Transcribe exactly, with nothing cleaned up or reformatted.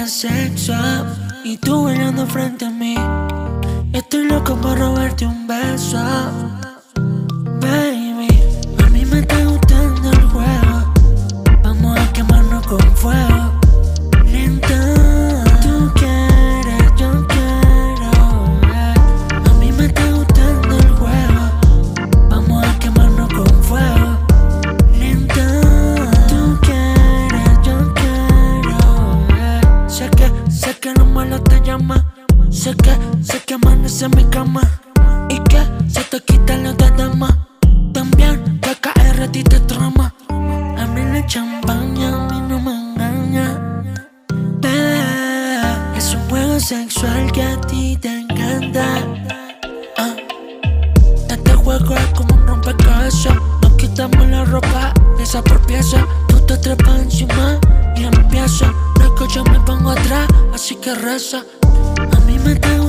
huele a sexo y tú bailando frente a mí. Estoy loco por robarte un beso, baby. A mí me está gustando el juego, vamos a quemarnos con fuego. Lento, tú quieres, yo quiero, eh. A mí me está gustando el juego, vamos a quemarnos con fuego. Lento, tú quieres, yo quiero, eh. Sé que, sé que no me lo te llama. Sé que, sé que amanece en mi cama y que se te quita la de dama. También que K R a ti te trama. A mí la champaña a mí no me engaña, bebé. Es un juego sexual que a ti te encanta. uh. Este juego es como un rompecabezas. Nos quitamos la ropa pieza por pieza. Tú te trepas encima y empieza. No es que yo me pongo atrás, así que reza. A mí me está